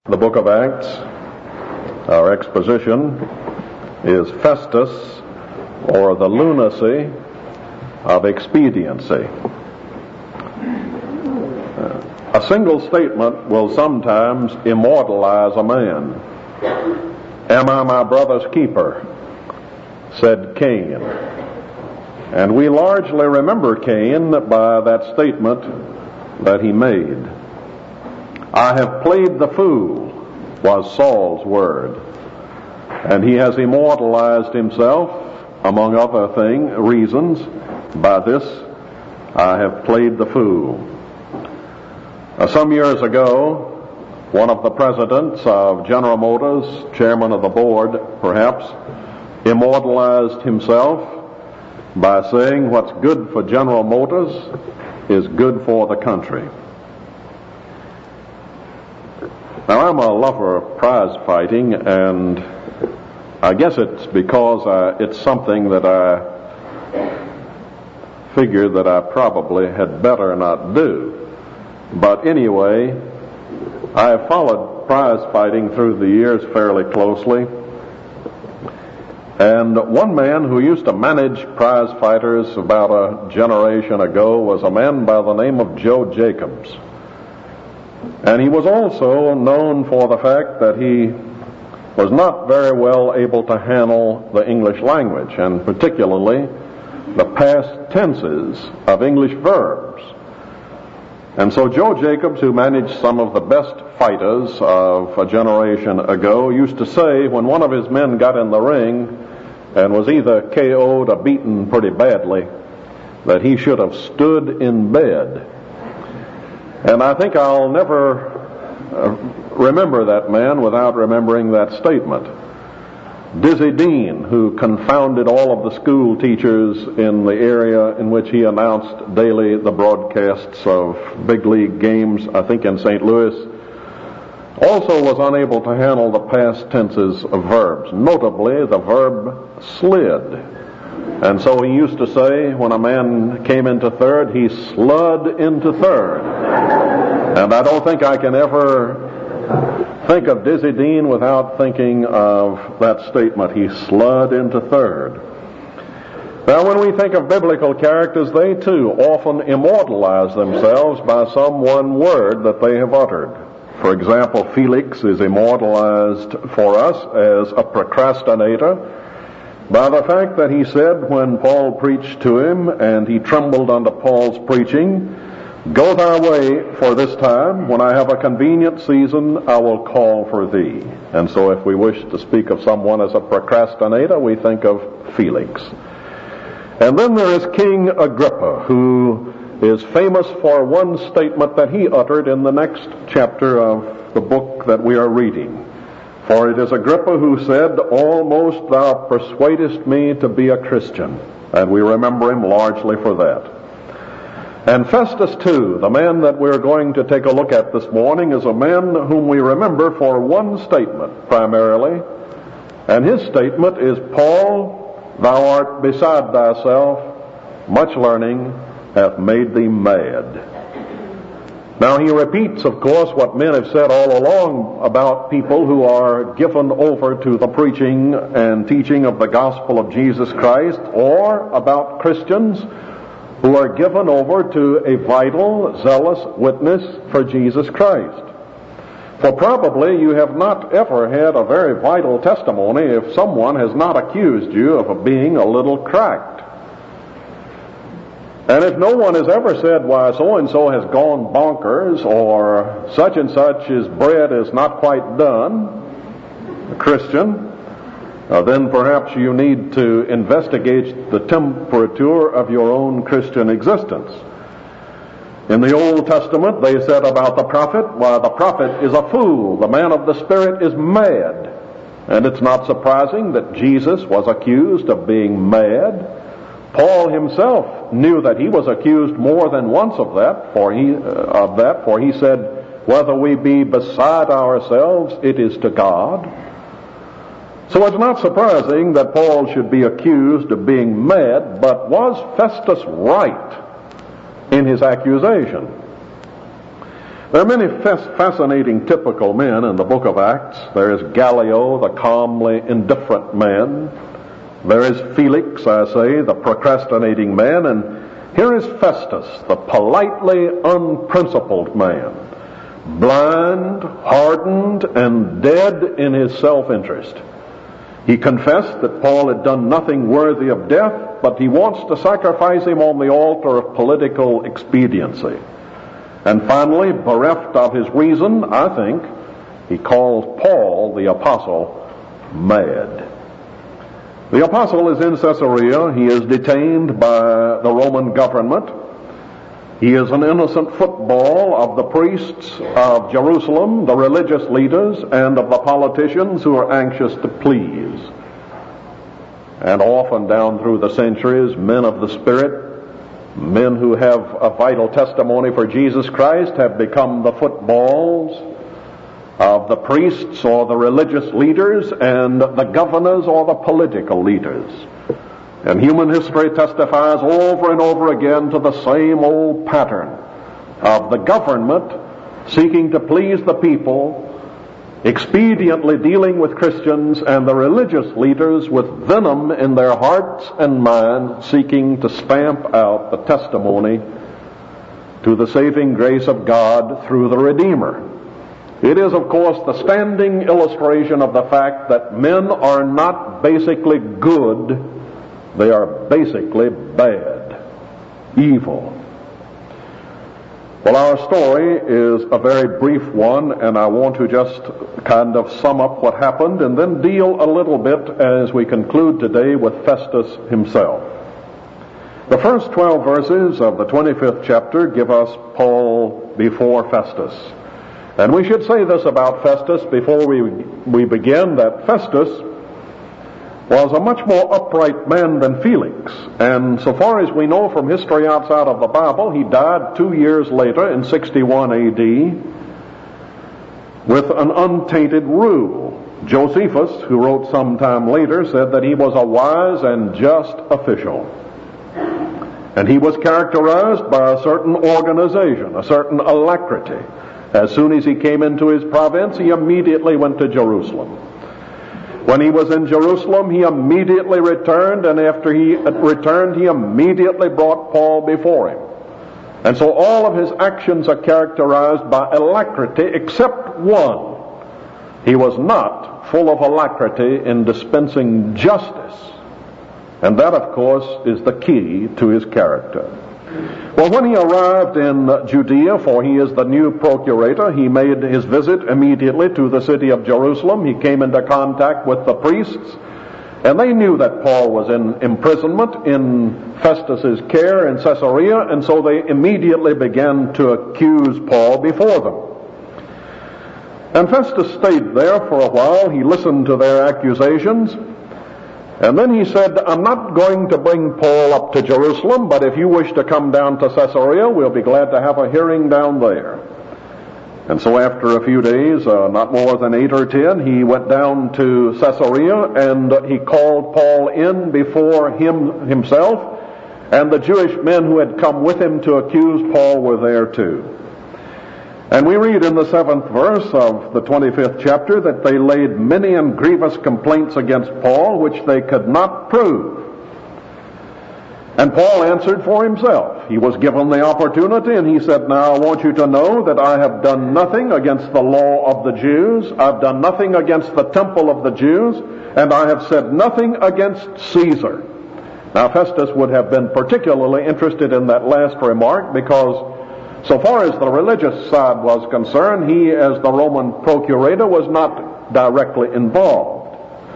The book of Acts, our exposition is Festus, or the lunacy of expediency. A single statement will sometimes immortalize a man. "Am I my brother's keeper?" said Cain. And we largely remember Cain by that statement that he made. "I have played the fool," was Saul's word. And he has immortalized himself, among other reasons, by this, "I have played the fool." Some years ago, one of the presidents of General Motors, chairman of the board perhaps, immortalized himself by saying, "What's good for General Motors is good for the country." Now, I'm a lover of prize fighting, and I guess it's because it's something that I figured that I probably had better not do. But anyway, I have followed prize fighting through the years fairly closely. And one man who used to manage prize fighters about a generation ago was a man by the name of Joe Jacobs. And he was also known for the fact that he was not very well able to handle the English language, and particularly the past tenses of English verbs. And so Joe Jacobs, who managed some of the best fighters of a generation ago, used to say when one of his men got in the ring and was either KO'd or beaten pretty badly, that he should have stood in bed. And I think I'll never remember that man without remembering that statement. Dizzy Dean, who confounded all of the school teachers in the area in which he announced daily the broadcasts of big league games, I think in St. Louis, also was unable to handle the past tenses of verbs, notably the verb slid. And so he used to say, when a man came into third, he slud into third. And I don't think I can ever think of Dizzy Dean without thinking of that statement, he slud into third. Now, when we think of biblical characters, they too often immortalize themselves by some one word that they have uttered. For example, Felix is immortalized for us as a procrastinator by the fact that he said when Paul preached to him and he trembled under Paul's preaching, "Go thy way for this time. When I have a convenient season, I will call for thee." And so if we wish to speak of someone as a procrastinator, we think of Felix. And then there is King Agrippa, who is famous for one statement that he uttered in the next chapter of the book that we are reading. For it is Agrippa who said, "Almost thou persuadest me to be a Christian." And we remember him largely for that. And Festus, too, the man that we're going to take a look at this morning, is a man whom we remember for one statement primarily. And his statement is, "Paul, thou art beside thyself, much learning hath made thee mad." Now he repeats, of course, what men have said all along about people who are given over to the preaching and teaching of the gospel of Jesus Christ, or about Christians who are given over to a vital, zealous witness for Jesus Christ. For probably you have not ever had a very vital testimony if someone has not accused you of being a little cracked. And if no one has ever said, "Why, so-and-so has gone bonkers," or "such and such's bread is not quite done," a Christian, then perhaps you need to investigate the temperature of your own Christian existence. In the Old Testament, they said about the prophet, "Why, the prophet is a fool. The man of the Spirit is mad." And it's not surprising that Jesus was accused of being mad. Paul himself knew that he was accused more than once of that, for he said, "Whether we be beside ourselves, it is to God." So it's not surprising that Paul should be accused of being mad, but was Festus right in his accusation? There are many fascinating typical men in the book of Acts. There is Gallio, the calmly indifferent man. There is Felix, I say, the procrastinating man. And here is Festus, the politely unprincipled man, blind, hardened, and dead in his self-interest. He confessed that Paul had done nothing worthy of death, but he wants to sacrifice him on the altar of political expediency. And finally, bereft of his reason, I think, he calls Paul the apostle mad. The apostle is in Caesarea. He is detained by the Roman government. He is an innocent football of the priests of Jerusalem, the religious leaders, and of the politicians who are anxious to please. And often down through the centuries, men of the Spirit, men who have a vital testimony for Jesus Christ, have become the footballs of the priests or the religious leaders and the governors or the political leaders. And human history testifies over and over again to the same old pattern of the government seeking to please the people, expediently dealing with Christians, and the religious leaders with venom in their hearts and minds seeking to stamp out the testimony to the saving grace of God through the Redeemer. It is, of course, the standing illustration of the fact that men are not basically good, they are basically bad, evil. Well, our story is a very brief one, and I want to just kind of sum up what happened and then deal a little bit as we conclude today with Festus himself. The first 12 verses of the 25th chapter give us Paul before Festus. And we should say this about Festus before we begin, that Festus was a much more upright man than Felix. And so far as we know from history outside of the Bible, he died 2 years later in 61 A.D. with an untainted rule. Josephus, who wrote sometime later, said that he was a wise and just official. And he was characterized by a certain organization, a certain alacrity. As soon as he came into his province, he immediately went to Jerusalem. When he was in Jerusalem, he immediately returned, and after he returned, he immediately brought Paul before him. And so all of his actions are characterized by alacrity, except one. He was not full of alacrity in dispensing justice. And that, of course, is the key to his character. Well, when he arrived in Judea, for he is the new procurator, he made his visit immediately to the city of Jerusalem. He came into contact with the priests, and they knew that Paul was in imprisonment in Festus's care in Caesarea, and so they immediately began to accuse Paul before them. And Festus stayed there for a while. He listened to their accusations. And then he said, I'm not going to bring Paul up to Jerusalem, but if you wish to come down to Caesarea, we'll be glad to have a hearing down there. And so after a few days, not more than 8 or 10, he went down to Caesarea, and he called Paul in before himself, and the Jewish men who had come with him to accuse Paul were there too. And we read in the 7th verse of the 25th chapter that they laid many and grievous complaints against Paul, which they could not prove. And Paul answered for himself. He was given the opportunity, and he said, now I want you to know that I have done nothing against the law of the Jews. I've done nothing against the temple of the Jews, and I have said nothing against Caesar. Now Festus would have been particularly interested in that last remark, because so far as the religious side was concerned, he, as the Roman procurator, was not directly involved.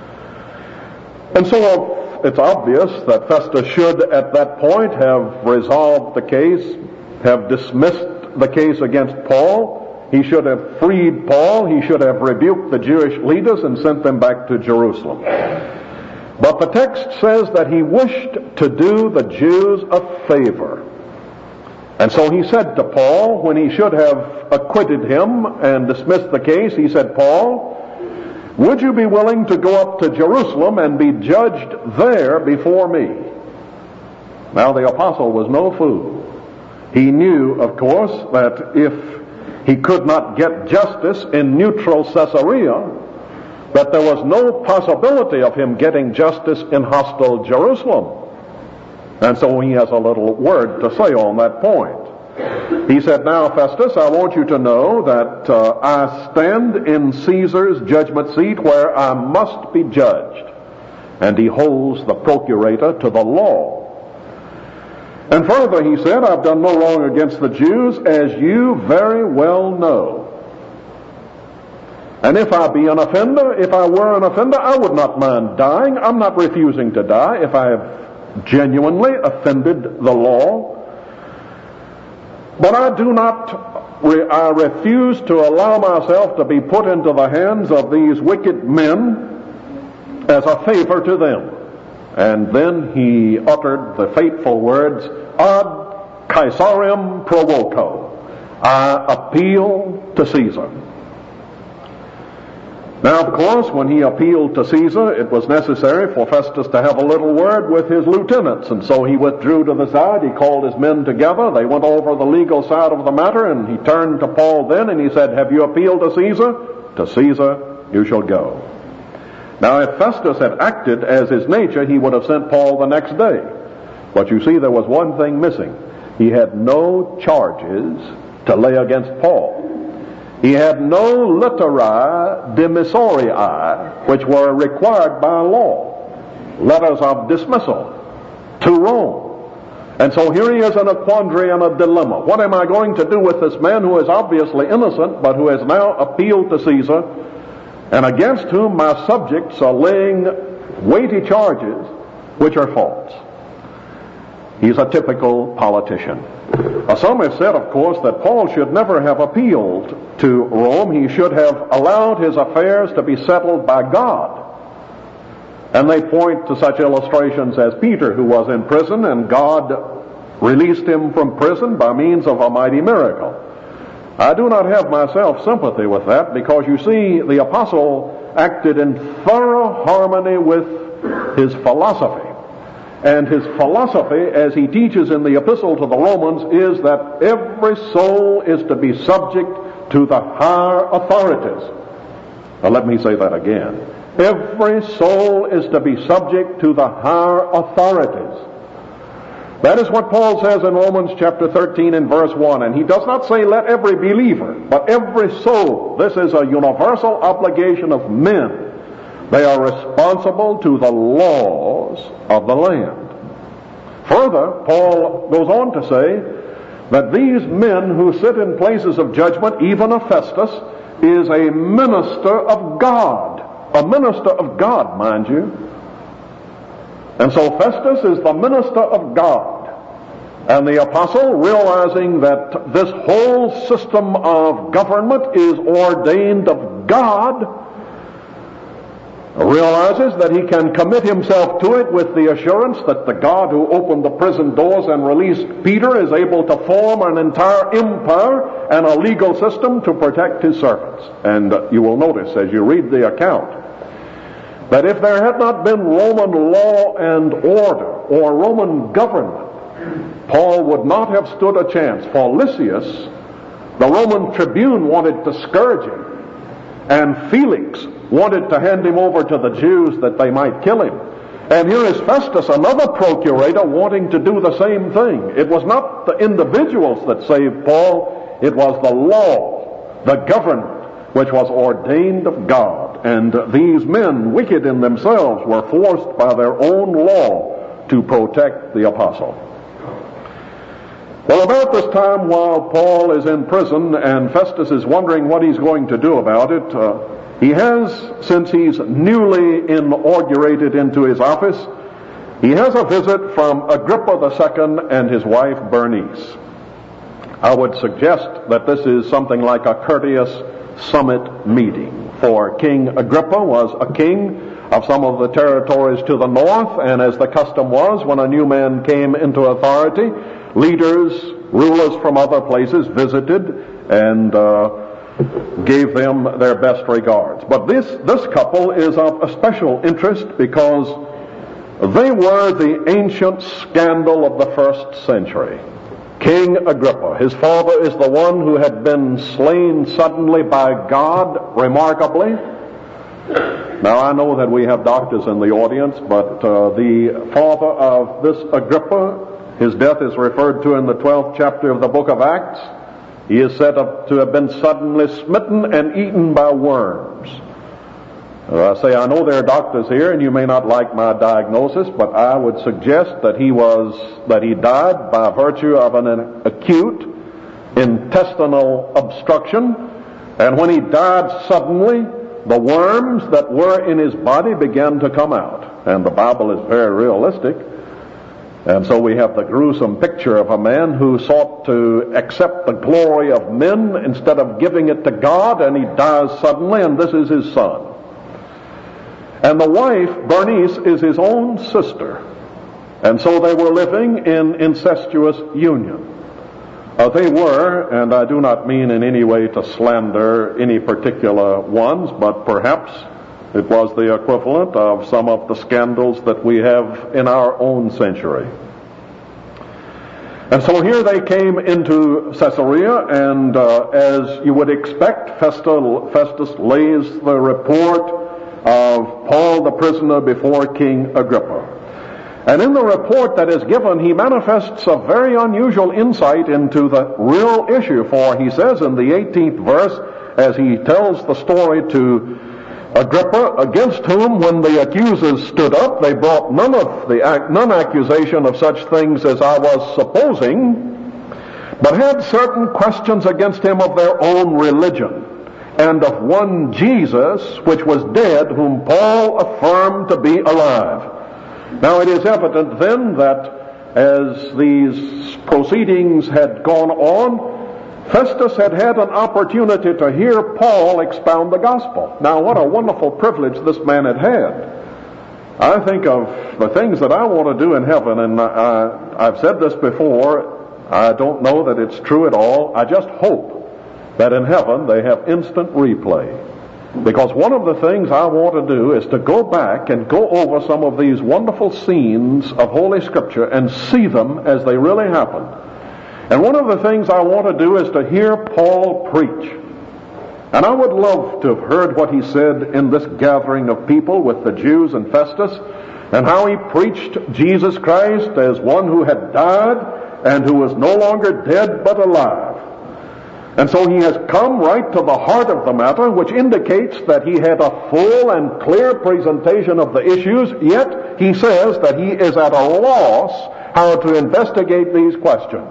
And so it's obvious that Festus should, at that point, have resolved the case, have dismissed the case against Paul. He should have freed Paul. He should have rebuked the Jewish leaders and sent them back to Jerusalem. But the text says that he wished to do the Jews a favor. And so he said to Paul, when he should have acquitted him and dismissed the case, he said, Paul, would you be willing to go up to Jerusalem and be judged there before me? Now the apostle was no fool. He knew, of course, that if he could not get justice in neutral Caesarea, that there was no possibility of him getting justice in hostile Jerusalem. And so he has a little word to say on that point. He said, "Now, Festus, I want you to know that I stand in Caesar's judgment seat where I must be judged." And he holds the procurator to the law. And further, he said, "I've done no wrong against the Jews, as you very well know. And if I be an offender, if I were an offender, I would not mind dying. I'm not refusing to die if I have genuinely offended the law. But I refuse to allow myself to be put into the hands of these wicked men as a favor to them." And then he uttered the fateful words, "Ad Caesarem provoco." I appeal to Caesar. Now, of course, when he appealed to Caesar, it was necessary for Festus to have a little word with his lieutenants, and so he withdrew to the side. He called his men together. They went over the legal side of the matter, and he turned to Paul then, and he said, "Have you appealed to Caesar? To Caesar you shall go." Now, if Festus had acted as his nature, he would have sent Paul the next day. But you see, there was one thing missing. He had no charges to lay against Paul. He had no literae demissorii, which were required by law, letters of dismissal to Rome. And so here he is in a quandary and a dilemma. What am I going to do with this man who is obviously innocent, but who has now appealed to Caesar, and against whom my subjects are laying weighty charges which are false? He's a typical politician. Some have said, of course, that Paul should never have appealed to Rome. He should have allowed his affairs to be settled by God. And they point to such illustrations as Peter, who was in prison, and God released him from prison by means of a mighty miracle. I do not have myself sympathy with that, because you see, the apostle acted in thorough harmony with his philosophy. And his philosophy, as he teaches in the epistle to the Romans, is that every soul is to be subject to the higher authorities. Now let me say that again. Every soul is to be subject to the higher authorities. That is what Paul says in Romans chapter 13 and verse 1. And he does not say let every believer, but every soul. This is a universal obligation of men. They are responsible to the laws of the land. Further, Paul goes on to say that these men who sit in places of judgment, even a Festus, is a minister of God. A minister of God, mind you. And so Festus is the minister of God. And the apostle, realizing that this whole system of government is ordained of God, realizes that he can commit himself to it with the assurance that the God who opened the prison doors and released Peter is able to form an entire empire and a legal system to protect his servants. And you will notice as you read the account that if there had not been Roman law and order or Roman government, Paul would not have stood a chance. For Lysias, the Roman tribune, wanted to scourge him, and Felix wanted to hand him over to the Jews that they might kill him. And here is Festus, another procurator, wanting to do the same thing. It was not the individuals that saved Paul, it was the law, the government, which was ordained of God. And these men, wicked in themselves, were forced by their own law to protect the apostle. Well, about this time, while Paul is in prison and Festus is wondering what he's going to do about it, he has, since he's newly inaugurated into his office, he has a visit from Agrippa II and his wife Bernice. I would suggest that this is something like a courteous summit meeting, for King Agrippa was a king of some of the territories to the north, and as the custom was, when a new man came into authority, leaders, rulers from other places visited and gave them their best regards. But this couple is of a special interest because they were the ancient scandal of the first century. King Agrippa. His father is the one who had been slain suddenly by God, remarkably. Now, I know that we have doctors in the audience, but the father of this Agrippa, his death is referred to in the 12th chapter of the book of Acts. He is said to have been suddenly smitten and eaten by worms. I say, I know there are doctors here, and you may not like my diagnosis, but I would suggest that he died by virtue of an acute intestinal obstruction, and when he died suddenly, the worms that were in his body began to come out. And the Bible is very realistic. And so we have the gruesome picture of a man who sought to accept the glory of men instead of giving it to God, and he dies suddenly, and this is his son. And the wife, Bernice, is his own sister. And so they were living in incestuous union. They were, and I do not mean in any way to slander any particular ones, but perhaps it was the equivalent of some of the scandals that we have in our own century. And so here they came into Caesarea, and as you would expect, Festus lays the report of Paul the prisoner before King Agrippa. And in the report that is given, he manifests a very unusual insight into the real issue, for he says in the 18th verse, as he tells the story to Agrippa, against whom when the accusers stood up, they brought none accusation of such things as I was supposing, but had certain questions against him of their own religion, and of one Jesus, which was dead, whom Paul affirmed to be alive. Now it is evident then that as these proceedings had gone on, Festus had had an opportunity to hear Paul expound the gospel. Now what a wonderful privilege this man had had. I think of the things that I want to do in heaven, and I've said this before. I don't know that it's true at all. I just hope that in heaven they have instant replay. Because one of the things I want to do is to go back and go over some of these wonderful scenes of Holy Scripture and see them as they really happened. And one of the things I want to do is to hear Paul preach. And I would love to have heard what he said in this gathering of people with the Jews and Festus, and how he preached Jesus Christ as one who had died and who was no longer dead but alive. And so he has come right to the heart of the matter, which indicates that he had a full and clear presentation of the issues, yet he says that he is at a loss how to investigate these questions.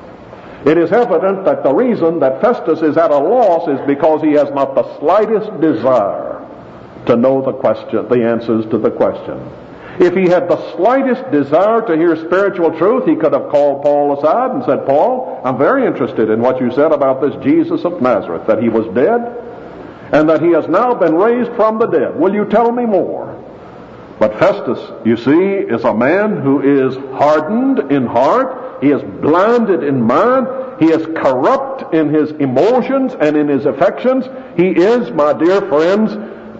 It is evident that the reason that Festus is at a loss is because he has not the slightest desire to know the answers to the question. If he had the slightest desire to hear spiritual truth, he could have called Paul aside and said, Paul, I'm very interested in what you said about this Jesus of Nazareth, that he was dead and that he has now been raised from the dead. Will you tell me more? But Festus, you see, is a man who is hardened in heart. He is blinded in mind. He is corrupt in his emotions and in his affections. He is, my dear friends,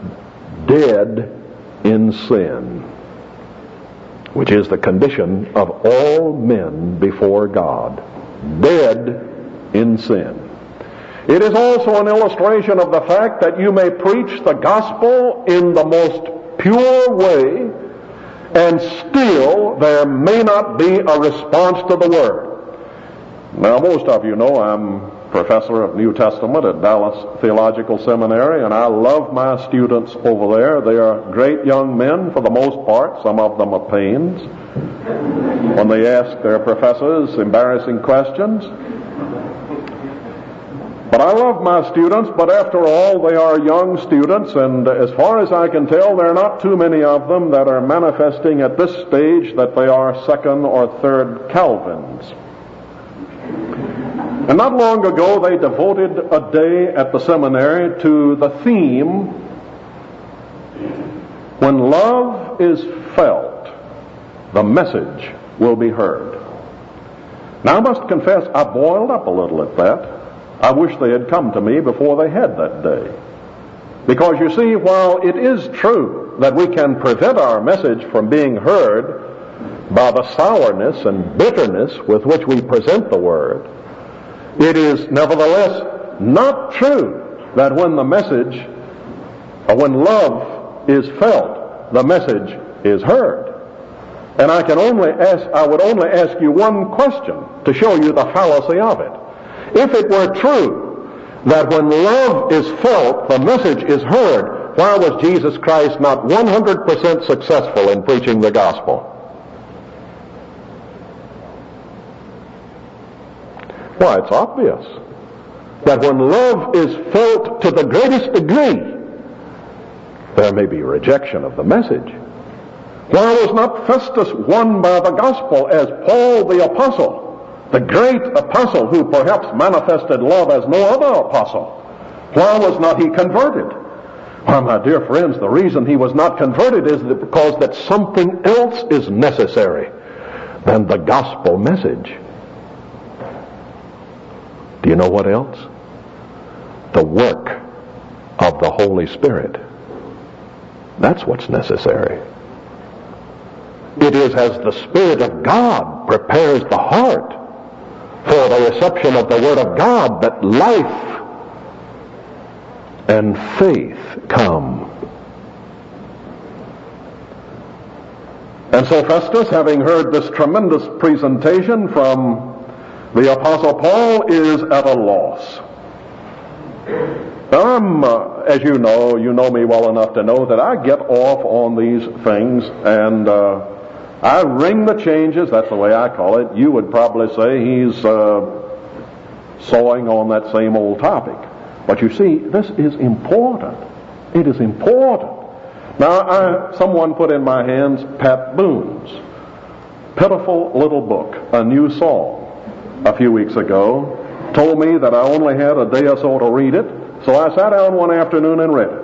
dead in sin, which is the condition of all men before God. Dead in sin. It is also an illustration of the fact that you may preach the gospel in the most pure way, and still there may not be a response to the word. Now, most of you know I'm professor of New Testament at Dallas Theological Seminary, and I love my students over there. They are great young men for the most part. Some of them are pains when they ask their professors embarrassing questions. But I love my students, but after all, they are young students, and as far as I can tell, there are not too many of them that are manifesting at this stage that they are second or third Calvins. And not long ago, they devoted a day at the seminary to the theme, when love is felt, the message will be heard. Now, I must confess, I boiled up a little at that. I wish they had come to me before they had that day. Because you see, while it is true that we can prevent our message from being heard by the sourness and bitterness with which we present the Word, it is nevertheless not true that when the message, or when love is felt, the message is heard. And I would only ask you one question to show you the fallacy of it. If it were true that when love is felt, the message is heard, why was Jesus Christ not 100% successful in preaching the gospel? Why, it's obvious that when love is felt to the greatest degree, there may be rejection of the message. Why was not Festus won by the gospel as Paul the apostle, the great apostle who perhaps manifested love as no other apostle? Why was not he converted? Well, my dear friends, the reason he was not converted is because that something else is necessary than the gospel message. Do you know what else? The work of the Holy Spirit. That's what's necessary. It is as the Spirit of God prepares the heart for the reception of the Word of God that life and faith come. And so Festus, having heard this tremendous presentation from the Apostle Paul, is at a loss. Now, as you know me well enough to know that I get off on these things, and I ring the changes. That's the way I call it. You would probably say he's sawing on that same old topic. But you see, this is important. It is important. Now, someone put in my hands Pat Boone's pitiful little book, A New Song, a few weeks ago. Told me that I only had a day or so to read it, so I sat down one afternoon and read it.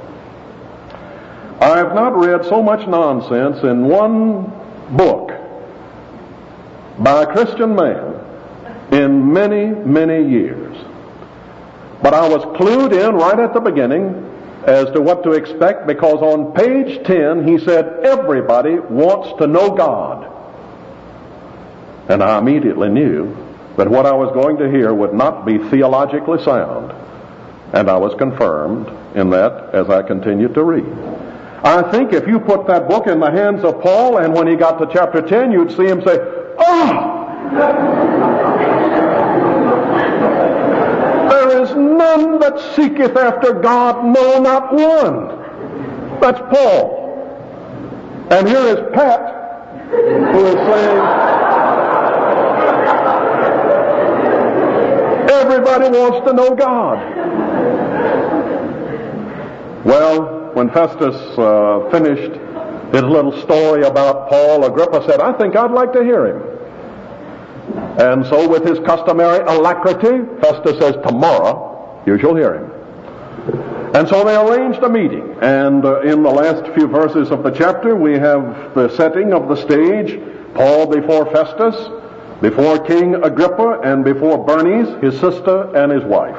I have not read so much nonsense in one book by a Christian man in many, many years. But I was clued in right at the beginning as to what to expect, because on page 10 he said, everybody wants to know God. And I immediately knew that what I was going to hear would not be theologically sound. And I was confirmed in that as I continued to read. I think if you put that book in the hands of Paul, and when he got to chapter 10, you'd see him say, "Oh! There is none that seeketh after God, no, not one." That's Paul. And here is Pat, who is saying, everybody wants to know God. Well, when Festus finished his little story about Paul, Agrippa said, "I think I'd like to hear him." And so with his customary alacrity, Festus says, "Tomorrow you shall hear him." And so they arranged a meeting. And in the last few verses of the chapter, we have the setting of the stage. Paul before Festus, before King Agrippa, and before Bernice, his sister, and his wife.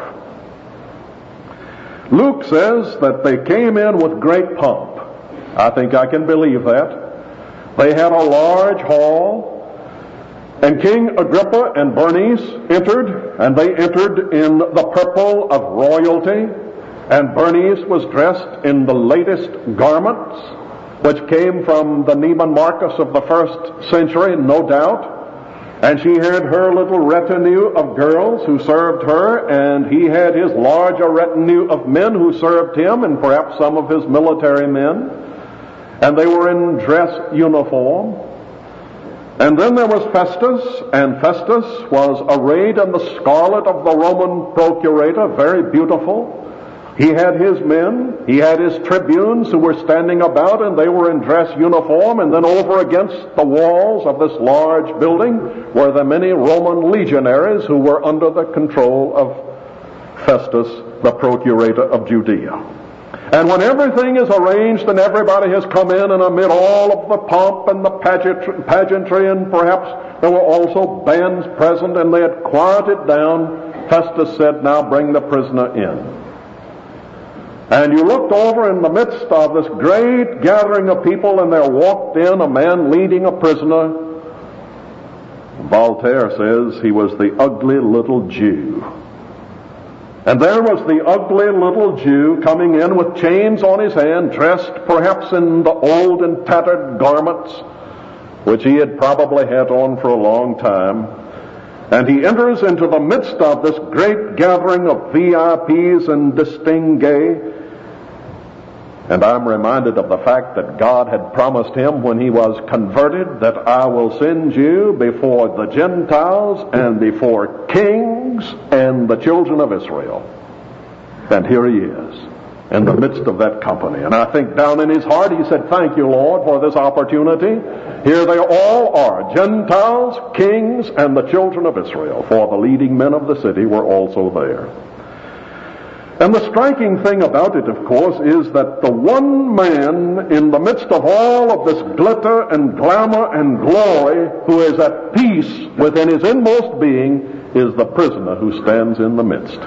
Luke says that they came in with great pomp. I think I can believe that. They had a large hall, and King Agrippa and Bernice entered, and they entered in the purple of royalty, and Bernice was dressed in the latest garments, which came from the Neiman Marcus of the first century, no doubt. And she had her little retinue of girls who served her, and he had his larger retinue of men who served him, and perhaps some of his military men. And they were in dress uniform. And then there was Festus, and Festus was arrayed in the scarlet of the Roman procurator, very beautiful. He had his men, he had his tribunes who were standing about, and they were in dress uniform. And then over against the walls of this large building were the many Roman legionaries who were under the control of Festus, the procurator of Judea. And when everything is arranged and everybody has come in, and amid all of the pomp and the pageantry, and perhaps there were also bands present, and they had quieted down, Festus said, "Now bring the prisoner in." And you looked over in the midst of this great gathering of people, and there walked in a man leading a prisoner. Voltaire says he was the ugly little Jew. And there was the ugly little Jew coming in with chains on his hand, dressed perhaps in the old and tattered garments which he had probably had on for a long time. And he enters into the midst of this great gathering of VIPs and distingués. And I'm reminded of the fact that God had promised him when he was converted that I will send you before the Gentiles and before kings and the children of Israel. And here he is in the midst of that company. And I think down in his heart he said, thank you, Lord, for this opportunity. Here they all are, Gentiles, kings, and the children of Israel, for the leading men of the city were also there. And the striking thing about it, of course, is that the one man in the midst of all of this glitter and glamour and glory who is at peace within his inmost being is the prisoner who stands in the midst.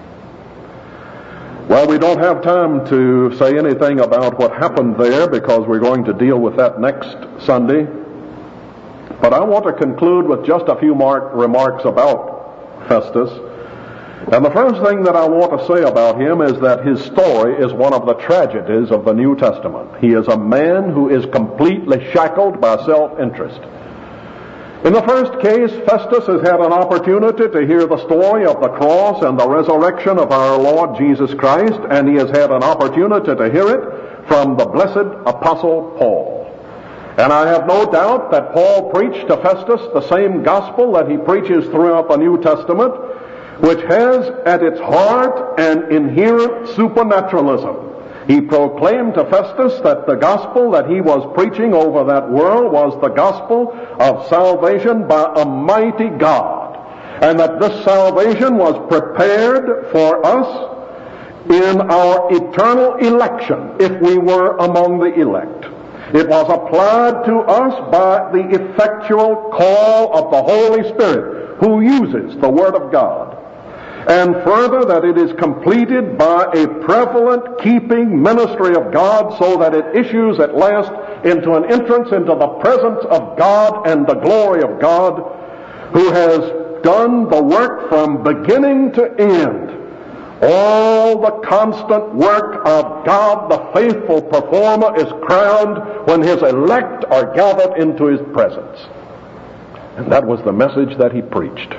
Well, we don't have time to say anything about what happened there because we're going to deal with that next Sunday. But I want to conclude with just a few remarks about Festus. And the first thing that I want to say about him is that his story is one of the tragedies of the New Testament. He is a man who is completely shackled by self-interest. In the first case, Festus has had an opportunity to hear the story of the cross and the resurrection of our Lord Jesus Christ, and he has had an opportunity to hear it from the blessed Apostle Paul. And I have no doubt that Paul preached to Festus the same gospel that he preaches throughout the New Testament, which has at its heart an inherent supernaturalism. He proclaimed to Festus that the gospel that he was preaching over that world was the gospel of salvation by a mighty God, and that this salvation was prepared for us in our eternal election, if we were among the elect. It was applied to us by the effectual call of the Holy Spirit, who uses the Word of God. And further, that it is completed by a prevalent keeping ministry of God, so that it issues at last into an entrance into the presence of God and the glory of God, who has done the work from beginning to end. All the constant work of God, the faithful performer, is crowned when his elect are gathered into his presence. And that was the message that he preached.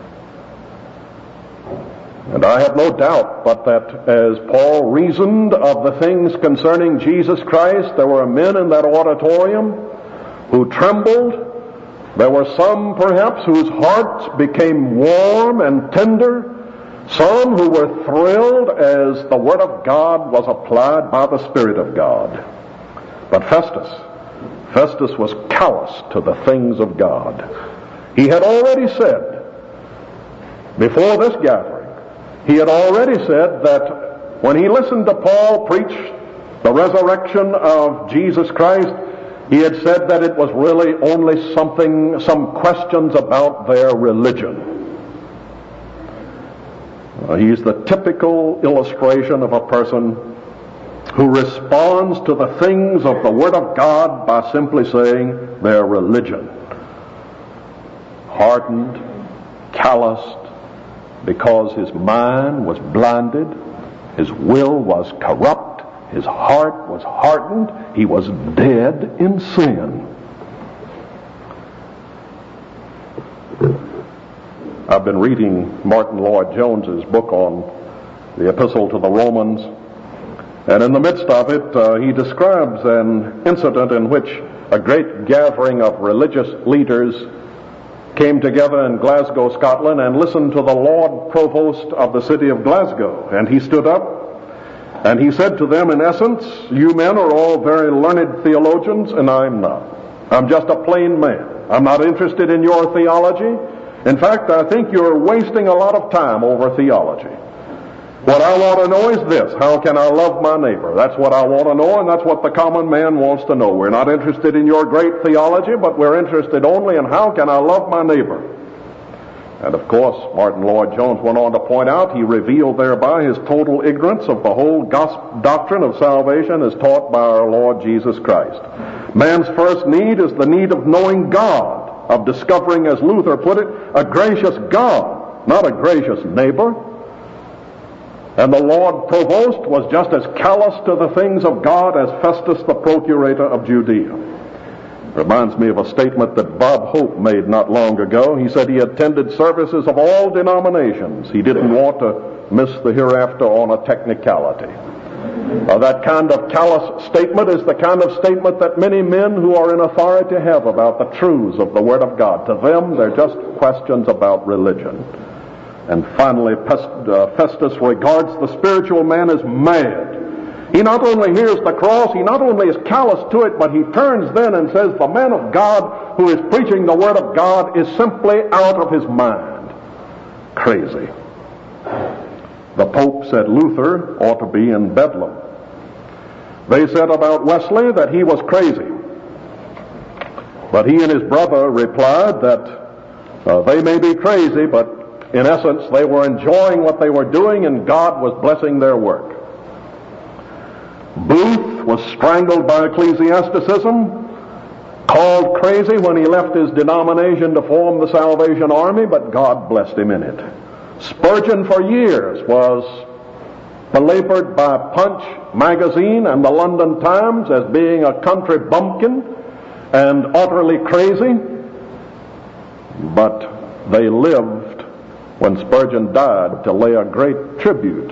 And I have no doubt but that as Paul reasoned of the things concerning Jesus Christ, there were men in that auditorium who trembled. There were some, perhaps, whose hearts became warm and tender. Some who were thrilled as the Word of God was applied by the Spirit of God. But Festus was callous to the things of God. He had already said, before this gathering, he had already said that when he listened to Paul preach the resurrection of Jesus Christ, he had said that it was really only some questions about their religion. He's the typical illustration of a person who responds to the things of the Word of God by simply saying their religion. Hardened, calloused, because his mind was blinded, his will was corrupt, his heart was hardened, he was dead in sin. I've been reading Martin Lloyd-Jones's book on the Epistle to the Romans, and in the midst of it, he describes an incident in which a great gathering of religious leaders came together in Glasgow, Scotland, and listened to the Lord Provost of the city of Glasgow. And he stood up and he said to them, in essence, you men are all very learned theologians, and I'm not. I'm just a plain man. I'm not interested in your theology. In fact, I think you're wasting a lot of time over theology. What I want to know is this: how can I love my neighbor? That's what I want to know, and that's what the common man wants to know. We're not interested in your great theology, but we're interested only in how can I love my neighbor. And of course, Martin Lloyd-Jones went on to point out, he revealed thereby his total ignorance of the whole gospel doctrine of salvation as taught by our Lord Jesus Christ. Man's first need is the need of knowing God, of discovering, as Luther put it, a gracious God, not a gracious neighbor. And the Lord Provost was just as callous to the things of God as Festus the Procurator of Judea. Reminds me of a statement that Bob Hope made not long ago. He said he attended services of all denominations. He didn't want to miss the hereafter on a technicality. That kind of callous statement is the kind of statement that many men who are in authority have about the truths of the Word of God. To them, they're just questions about religion. And finally, Festus regards the spiritual man as mad. He not only hears the cross, he not only is callous to it, but he turns then and says the man of God who is preaching the Word of God is simply out of his mind. Crazy. The Pope said Luther ought to be in Bedlam. They said about Wesley that he was crazy. But he and his brother replied that they may be crazy, but in essence they were enjoying what they were doing and God was blessing their work. Booth was strangled by ecclesiasticism, called crazy when he left his denomination to form the Salvation Army, but God blessed him in it. Spurgeon for years was belabored by Punch magazine and the London Times as being a country bumpkin and utterly crazy, but they lived when Spurgeon died to lay a great tribute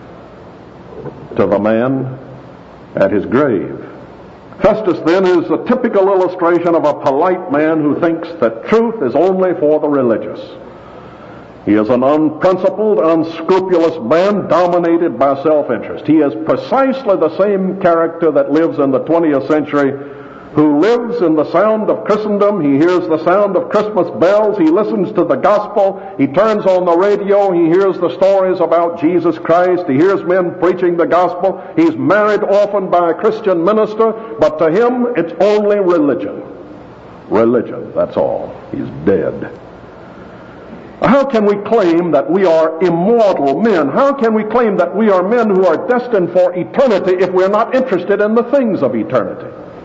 to the man at his grave. Festus then is a typical illustration of a polite man who thinks that truth is only for the religious. He is an unprincipled, unscrupulous man dominated by self-interest. He is precisely the same character that lives in the 20th century, who lives in the sound of Christendom. He hears the sound of Christmas bells. He listens to the gospel. He turns on the radio. He hears the stories about Jesus Christ. He hears men preaching the gospel. He's married often by a Christian minister, but to him it's only religion. Religion, that's all. He's dead. How can we claim that we are immortal men? How can we claim that we are men who are destined for eternity if we're not interested in the things of eternity?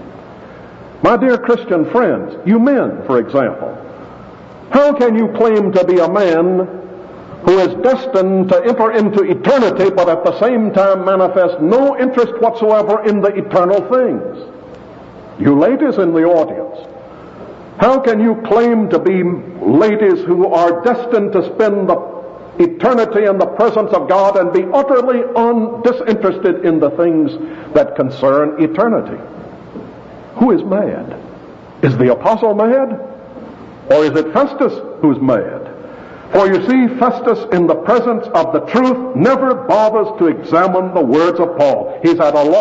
My dear Christian friends, you men, for example, how can you claim to be a man who is destined to enter into eternity but at the same time manifest no interest whatsoever in the eternal things? You ladies in the audience, how can you claim to be ladies who are destined to spend the eternity in the presence of God and be utterly disinterested in the things that concern eternity? Who is mad? Is the apostle mad? Or is it Festus who's mad? For you see, Festus in the presence of the truth never bothers to examine the words of Paul. He's at a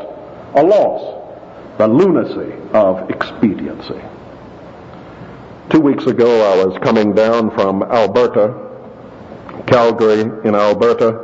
loss, the lunacy of expediency. 2 weeks ago I was coming down from Alberta, Calgary in Alberta,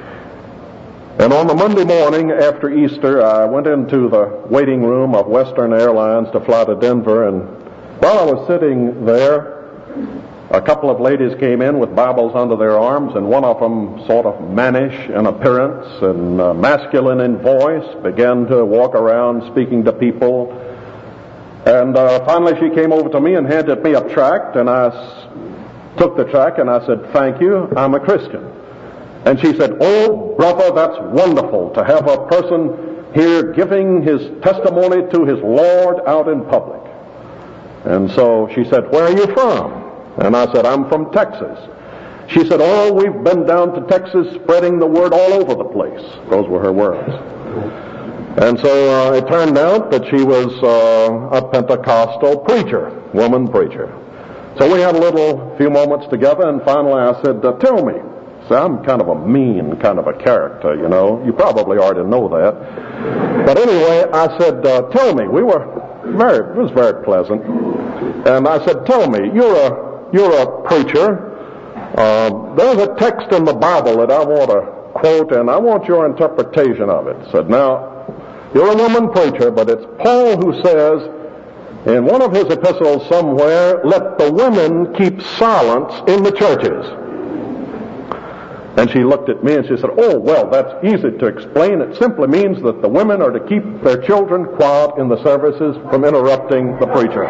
and on the Monday morning after Easter I went into the waiting room of Western Airlines to fly to Denver, and while I was sitting there, a couple of ladies came in with Bibles under their arms, and one of them, sort of mannish in appearance and masculine in voice, began to walk around speaking to people. And finally she came over to me and handed me a tract, and I took the tract and I said, "Thank you, I'm a Christian." And she said, "Oh, brother, that's wonderful to have a person here giving his testimony to his Lord out in public." And so she said, "Where are you from?" And I said, "I'm from Texas." She said, "Oh, we've been down to Texas spreading the word all over the place." Those were her words. And so it turned out that she was a Pentecostal preacher, woman preacher. So we had a few moments together, and finally I said, "Tell me." So I'm kind of a mean kind of a character, you know. You probably already know that. But anyway, I said, "Tell me." It was very pleasant. And I said, "Tell me, you're a preacher. There's a text in the Bible that I want to quote, and I want your interpretation of it." I said, "Now, you're a woman preacher, but it's Paul who says in one of his epistles somewhere, let the women keep silence in the churches. And she looked at me and she said, oh, well, that's easy to explain. It simply means that the women are to keep their children quiet in the services from interrupting the preacher.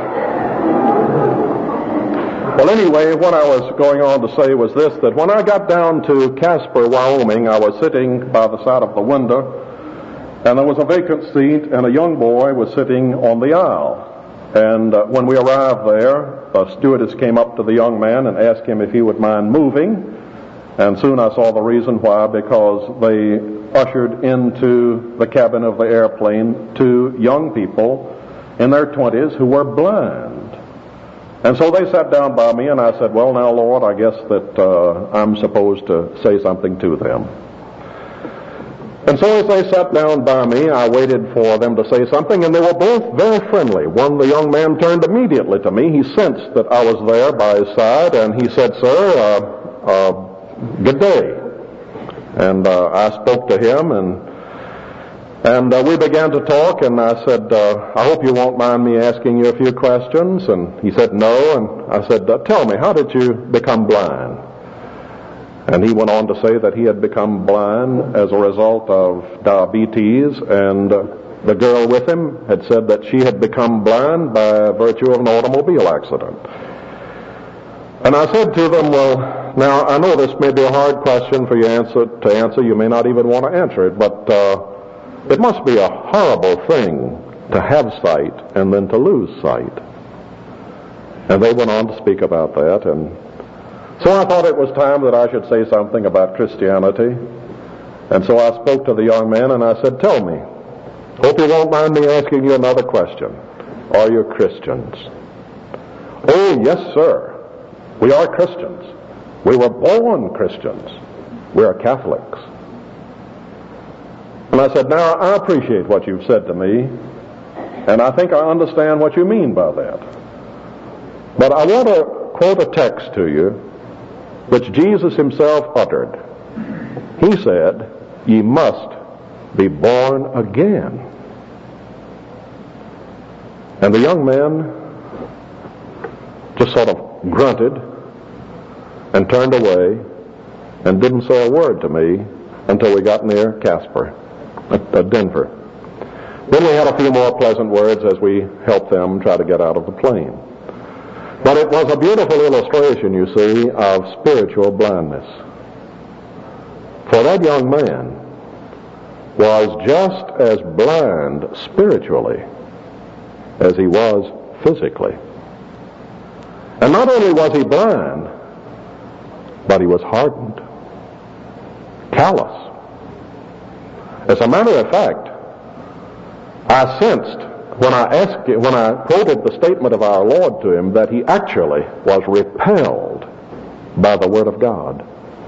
Well, anyway, what I was going on to say was this, that when I got down to Casper, Wyoming, I was sitting by the side of the window, and there was a vacant seat, and a young boy was sitting on the aisle. And when we arrived there, a stewardess came up to the young man and asked him if he would mind moving. And soon I saw the reason why, because they ushered into the cabin of the airplane 2 young people in their 20s who were blind. And so they sat down by me, and I said, well, now, Lord, I guess that I'm supposed to say something to them. And so as they sat down by me, I waited for them to say something, and they were both very friendly. The young man turned immediately to me. He sensed that I was there by his side, and he said, sir, good day. And I spoke to him, and we began to talk, and I said, I hope you won't mind me asking you a few questions. And he said, no. And I said, tell me, how did you become blind? And he went on to say that he had become blind as a result of diabetes, and the girl with him had said that she had become blind by virtue of an automobile accident. And I said to them, well, now I know this may be a hard question for you to answer. You may not even want to answer it, but it must be a horrible thing to have sight and then to lose sight. And they went on to speak about that, and so I thought it was time that I should say something about Christianity. And so I spoke to the young man and I said, tell me, hope you won't mind me asking you another question. Are you Christians? Oh, yes, sir. We are Christians. We were born Christians. We are Catholics. And I said, now, I appreciate what you've said to me, and I think I understand what you mean by that. But I want to quote a text to you which Jesus himself uttered. He said, ye must be born again. And the young man just sort of grunted and turned away and didn't say a word to me until we got near Casper, Denver. Then we had a few more pleasant words as we helped them try to get out of the plane. But it was a beautiful illustration, you see, of spiritual blindness. For that young man was just as blind spiritually as he was physically. And not only was he blind, but he was hardened, callous. As a matter of fact, I sensed when I quoted the statement of our Lord to him that he actually was repelled by the Word of God.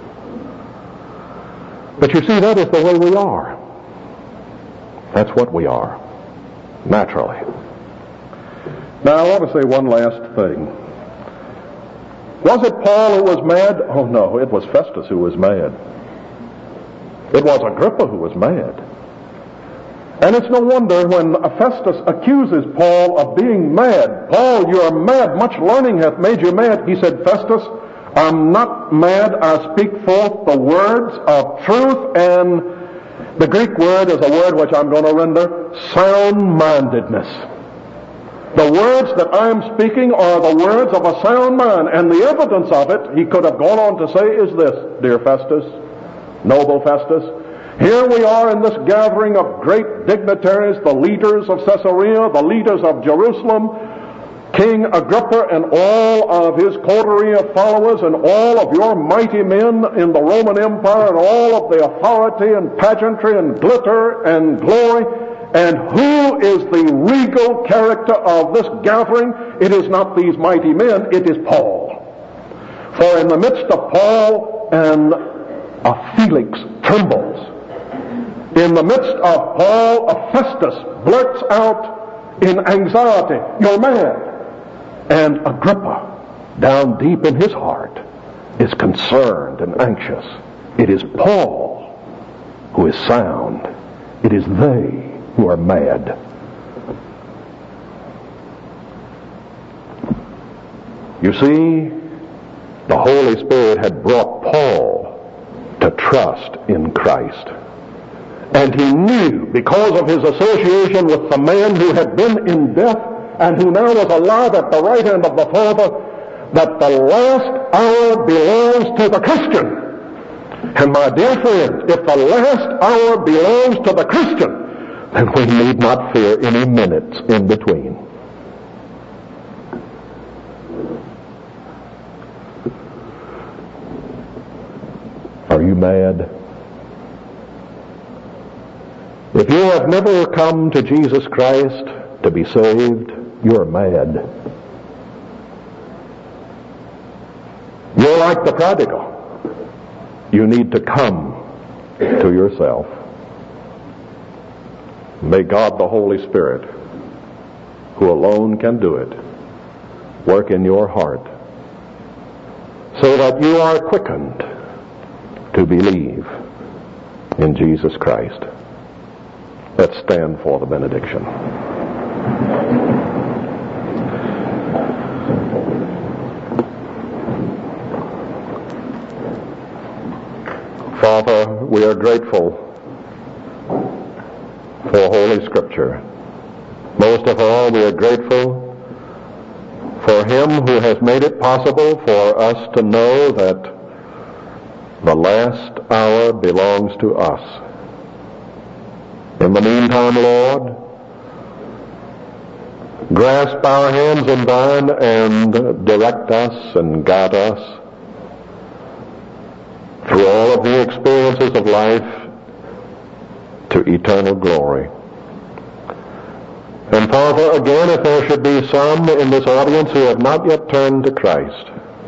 But you see, that is the way we are. That's what we are, naturally. Now, I want to say one last thing. Was it Paul who was mad? Oh, no, it was Festus who was mad. It was Agrippa who was mad. And it's no wonder when Festus accuses Paul of being mad. Paul, you are mad. Much learning hath made you mad. He said, Festus, I'm not mad. I speak forth the words of truth. And the Greek word is a word which I'm going to render sound-mindedness. The words that I'm speaking are the words of a sound mind. And the evidence of it, he could have gone on to say, is this, dear Festus, noble Festus. Here we are in this gathering of great dignitaries, the leaders of Caesarea, the leaders of Jerusalem, King Agrippa and all of his coterie of followers and all of your mighty men in the Roman Empire and all of the authority and pageantry and glitter and glory. And who is the regal character of this gathering? It is not these mighty men, it is Paul. For in the midst of Paul and Felix trembles. In the midst of Paul, Festus blurts out in anxiety, you're mad. And Agrippa, down deep in his heart, is concerned and anxious. It is Paul who is sound. It is they who are mad. You see, the Holy Spirit had brought Paul to trust in Christ. And he knew, because of his association with the man who had been in death and who now was alive at the right hand of the Father, that the last hour belongs to the Christian. And my dear friends, if the last hour belongs to the Christian, then we need not fear any minutes in between. Are you mad? If you have never come to Jesus Christ to be saved, you're mad. You're like the prodigal. You need to come to yourself. May God the Holy Spirit, who alone can do it, work in your heart so that you are quickened to believe in Jesus Christ. Let's stand for the benediction. Father, we are grateful for Holy Scripture. Most of all, we are grateful for Him who has made it possible for us to know that the last hour belongs to us. In the meantime, Lord, grasp our hands in thine and direct us and guide us through all of the experiences of life to eternal glory. And Father, again, if there should be some in this audience who have not yet turned to Christ,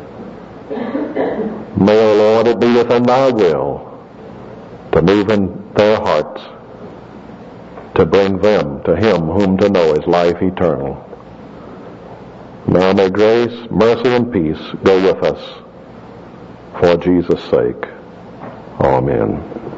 may, O Lord, it be within thy will to move in their hearts, to bring them to Him whom to know is life eternal. Now may grace, mercy, and peace go with us for Jesus' sake. Amen.